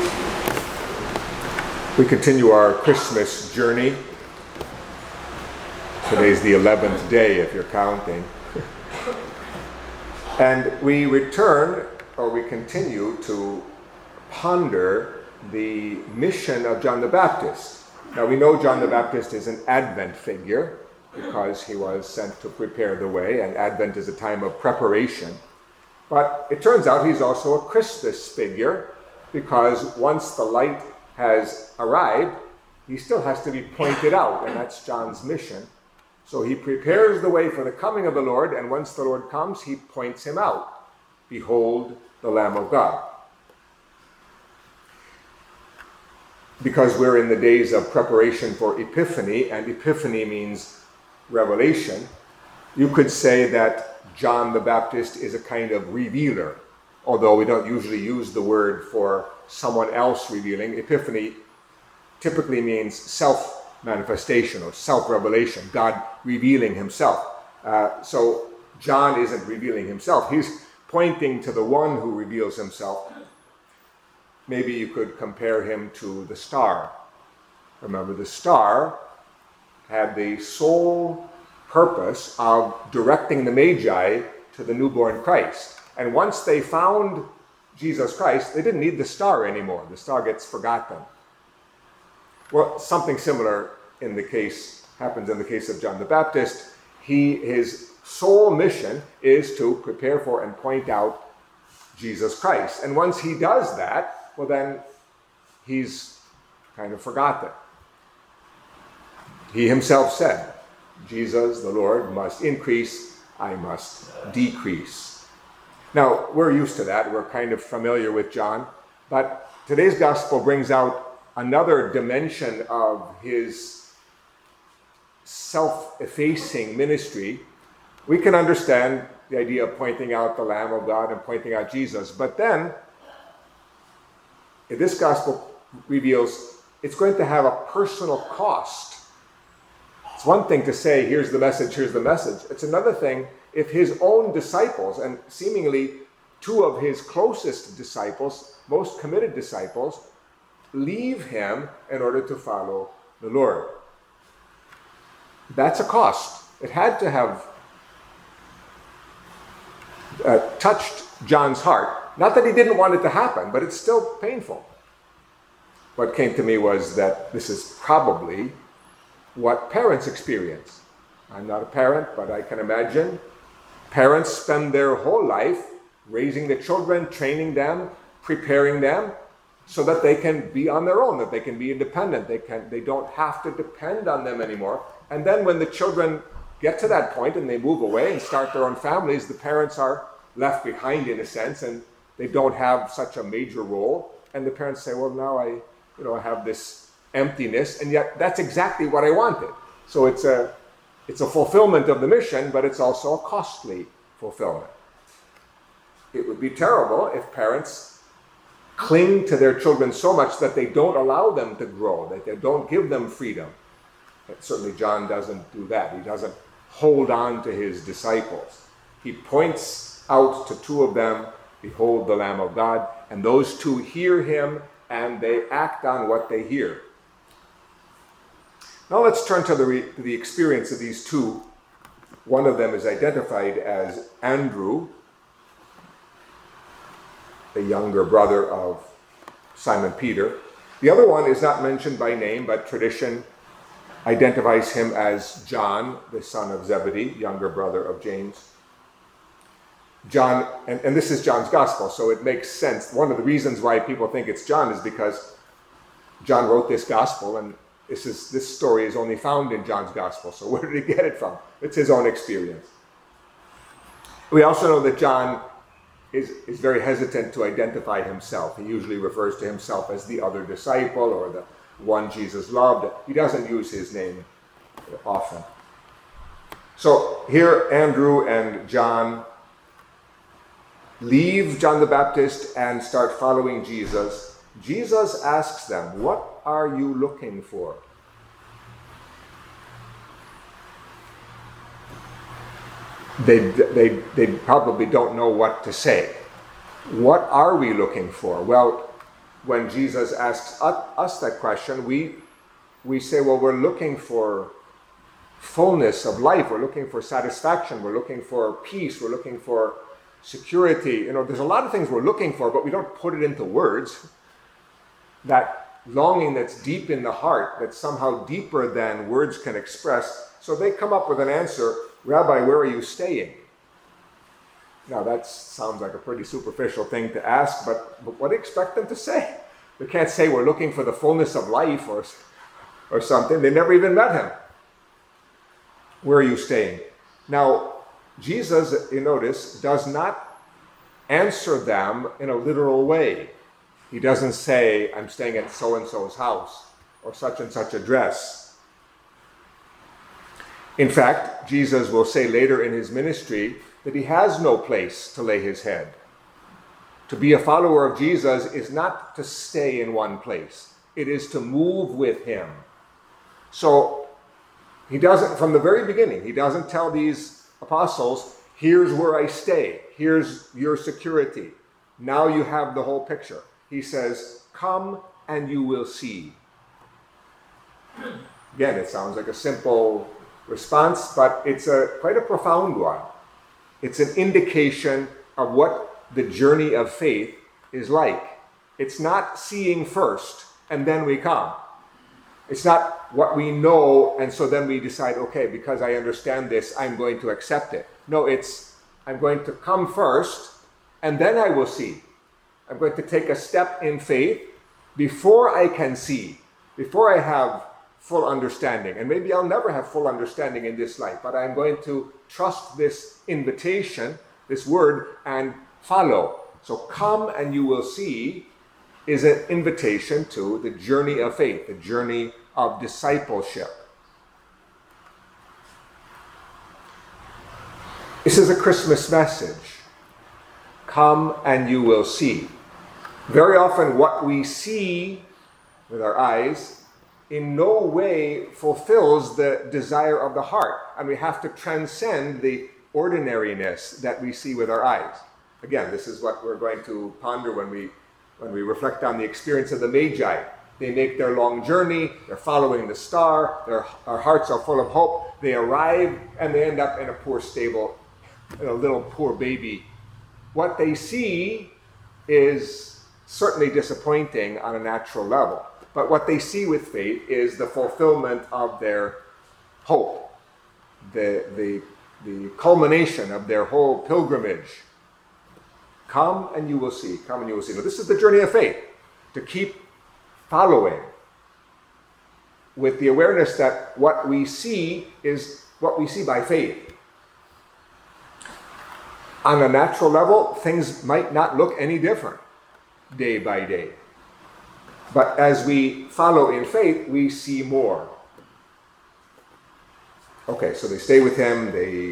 We continue our Christmas journey. Today's the 11th day, if you're counting. And we continue to ponder the mission of John the Baptist. Now we know John the Baptist is an Advent figure because he was sent to prepare the way, and Advent is a time of preparation. But it turns out he's also a Christmas figure because once the light has arrived, he still has to be pointed out, and that's John's mission. So he prepares the way for the coming of the Lord, and once the Lord comes, he points him out. Behold, the Lamb of God. Because we're in the days of preparation for Epiphany, and Epiphany means revelation, you could say that John the Baptist is a kind of revealer, although we don't usually use the word for someone else revealing. Epiphany typically means self-manifestation or self-revelation, God revealing himself. So John isn't revealing himself, he's pointing to the one who reveals himself. Maybe you could compare him to the star. Remember, the star had the sole purpose of directing the Magi to the newborn Christ. And once they found Jesus Christ, they didn't need the star anymore. The star gets forgotten. Well, something similar happens in the case of John the Baptist. His sole mission is to prepare for and point out Jesus Christ. And once he does that, well then he's kind of forgotten. He himself said, Jesus, the Lord, must increase, I must decrease. Now, we're used to that. We're kind of familiar with John. But today's gospel brings out another dimension of his self-effacing ministry. We can understand the idea of pointing out the Lamb of God and pointing out Jesus. But then, this gospel reveals it's going to have a personal cost. It's one thing to say, here's the message. It's another thing if his own disciples, and seemingly two of his closest disciples, most committed disciples, leave him in order to follow the Lord. That's a cost. It had to have touched John's heart. Not that he didn't want it to happen, but it's still painful. What came to me was that this is probably what parents experience. I'm not a parent, but I can imagine parents spend their whole life raising the children, training them, preparing them so that they can be on their own, that they can be independent. They don't have to depend on them anymore. And then when the children get to that point and they move away and start their own families, the parents are left behind in a sense, and they don't have such a major role. And the parents say, well, now I have this emptiness, and yet that's exactly what I wanted. So it's a fulfillment of the mission, but it's also a costly fulfillment. It would be terrible if parents cling to their children so much that they don't allow them to grow, that they don't give them freedom. But certainly John doesn't do that. He doesn't hold on to his disciples. He points out to two of them, behold the Lamb of God, and those two hear him and they act on what they hear. Now let's turn to the experience of these two. One of them is identified as Andrew, the younger brother of Simon Peter. The other one is not mentioned by name, but tradition identifies him as John, the son of Zebedee, younger brother of James. John, and this is John's gospel, so it makes sense. One of the reasons why people think it's John is because John wrote this gospel, and this story is only found in John's gospel. So where did he get it from? It's his own experience. We also know that John is very hesitant to identify himself. He usually refers to himself as the other disciple or the one Jesus loved. He doesn't use his name often. So here Andrew and John leave John the Baptist and start following Jesus. Jesus asks them, what are you looking for? They probably don't know what to say. What are we looking for? Well, when Jesus asks us that question, we say, well, we're looking for fullness of life, we're looking for satisfaction, we're looking for peace, we're looking for security. There's a lot of things we're looking for, but we don't put it into words. That longing that's deep in the heart, that's somehow deeper than words can express. So they come up with an answer, Rabbi, where are you staying? Now that sounds like a pretty superficial thing to ask, but what do you expect them to say? They can't say we're looking for the fullness of life or something. They never even met him. Where are you staying? Now, Jesus, you notice, does not answer them in a literal way. He doesn't say, I'm staying at so-and-so's house or such and such address. In fact, Jesus will say later in his ministry that he has no place to lay his head. To be a follower of Jesus is not to stay in one place. It is to move with him. So he doesn't, from the very beginning, he doesn't tell these apostles, here's where I stay, here's your security. Now you have the whole picture. He says, come and you will see. Again, it sounds like a simple response, but it's quite a profound one. It's an indication of what the journey of faith is like. It's not seeing first and then we come. It's not what we know and so then we decide, okay, because I understand this, I'm going to accept it. No, it's I'm going to come first and then I will see. I'm going to take a step in faith before I can see, before I have full understanding. And maybe I'll never have full understanding in this life, but I'm going to trust this invitation, this word, and follow. So come and you will see is an invitation to the journey of faith, the journey of discipleship. This is a Christmas message. Come and you will see. Very often what we see with our eyes in no way fulfills the desire of the heart. And we have to transcend the ordinariness that we see with our eyes. Again, this is what we're going to ponder when we reflect on the experience of the Magi. They make their long journey, they're following the star, our hearts are full of hope. They arrive and they end up in a poor stable, in a little poor baby. What they see is certainly disappointing on a natural level. But what they see with faith is the fulfillment of their hope, the culmination of their whole pilgrimage. Come and you will see. Come and you will see. Now, this is the journey of faith, to keep following with the awareness that what we see is what we see by faith. On a natural level, things might not look any different day by day. But as we follow in faith, we see more. Okay, so they stay with him.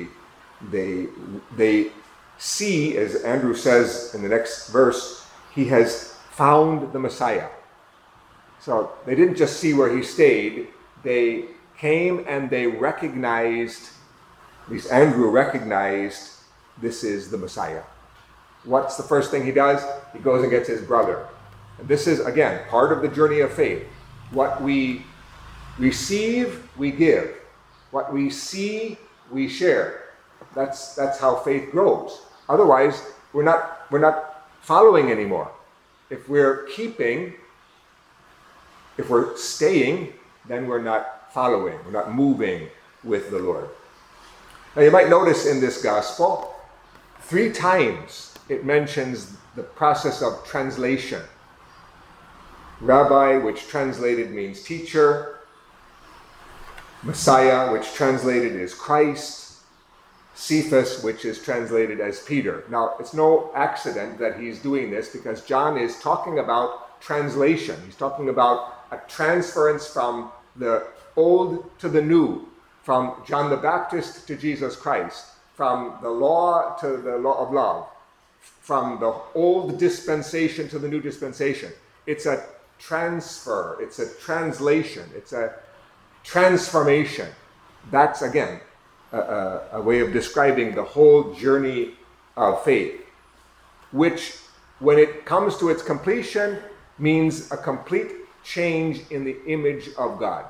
They see, as Andrew says in the next verse, he has found the Messiah. So they didn't just see where he stayed. They came and they recognized, at least Andrew recognized, this is the Messiah. What's the first thing he does? He goes and gets his brother. And this is, again, part of the journey of faith. What we receive, we give. What we see, we share. That's how faith grows. Otherwise, we're not following anymore. If we're keeping, if we're staying, then we're not following. We're not moving with the Lord. Now you might notice in this gospel, 3 times it mentions the process of translation. Rabbi, which translated means teacher. Messiah, which translated is Christ. Cephas, which is translated as Peter. Now, it's no accident that he's doing this because John is talking about translation. He's talking about a transference from the old to the new, from John the Baptist to Jesus Christ, from the law to the law of love, from the old dispensation to the new dispensation. It's a transfer, it's a translation, it's a transformation. That's, again, a way of describing the whole journey of faith, which, when it comes to its completion, means a complete change in the image of God.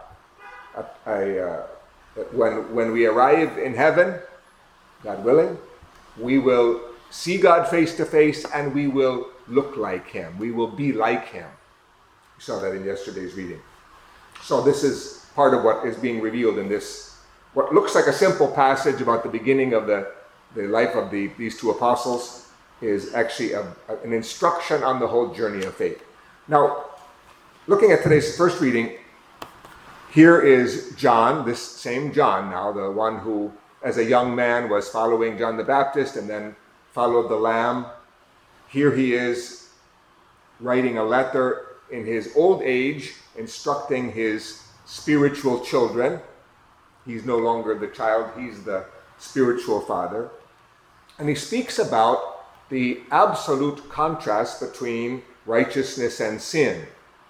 When we arrive in heaven, God willing, we will see God face to face and we will look like him. We will be like him. We saw that in yesterday's reading. So this is part of what is being revealed in this, what looks like a simple passage about the beginning of the life of these two apostles, is actually an instruction on the whole journey of faith. Now, looking at today's first reading, here is John, this same John now, the one who, as a young man, was following John the Baptist and then followed the Lamb. Here he is writing a letter in his old age, instructing his spiritual children. He's no longer the child, he's the spiritual father. And he speaks about the absolute contrast between righteousness and sin.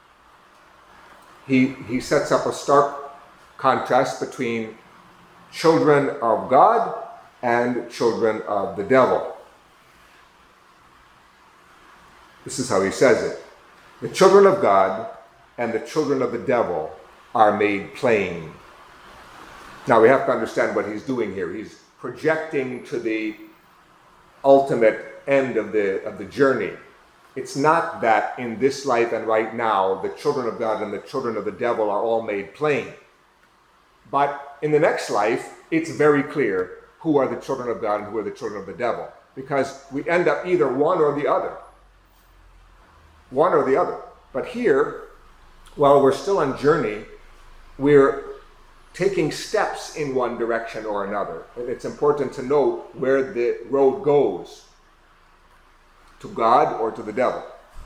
He sets up a stark contrast between children of God and children of the devil. This is how he says it. The children of God and the children of the devil are made plain. Now we have to understand what he's doing here. He's projecting to the ultimate end of the journey. It's not that in this life and right now the children of God and the children of the devil are all made plain. But in the next life, it's very clear who are the children of God and who are the children of the devil. Because we end up either one or the other. One or the other. But here, while we're still on journey, we're taking steps in one direction or another. And it's important to know where the road goes. To God or to the devil.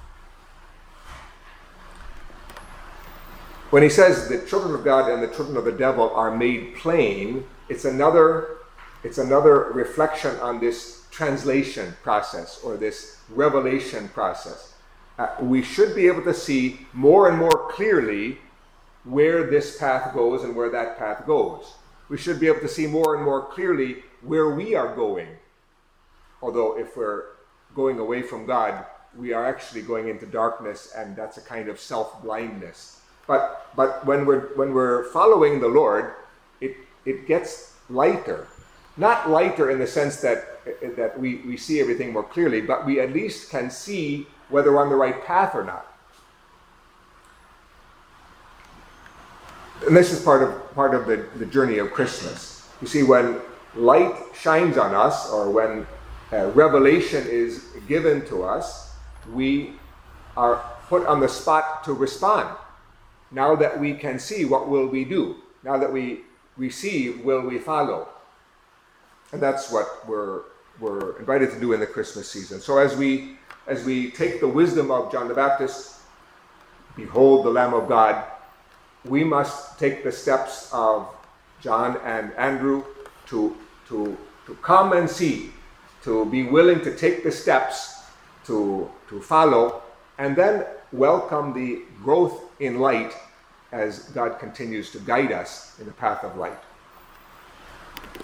When he says the children of God and the children of the devil are made plain, it's another reflection on this translation process or this revelation process. We should be able to see more and more clearly where this path goes and where that path goes. We should be able to see more and more clearly where we are going. Although if we're going away from God, we are actually going into darkness, and that's a kind of self-blindness. But when we're following the Lord, it gets lighter. Not lighter in the sense that we see everything more clearly, but we at least can see whether we're on the right path or not. And this is part of the journey of Christmas. You see, when light shines on us, or when revelation is given to us, we are put on the spot to respond. Now that we can see, what will we do? Now that we see, will we follow? And that's what we're invited to do in the Christmas season. So as we take the wisdom of John the Baptist, behold the Lamb of God, we must take the steps of John and Andrew to come and see, to be willing to take the steps to follow, and then welcome the growth in light as God continues to guide us in the path of light.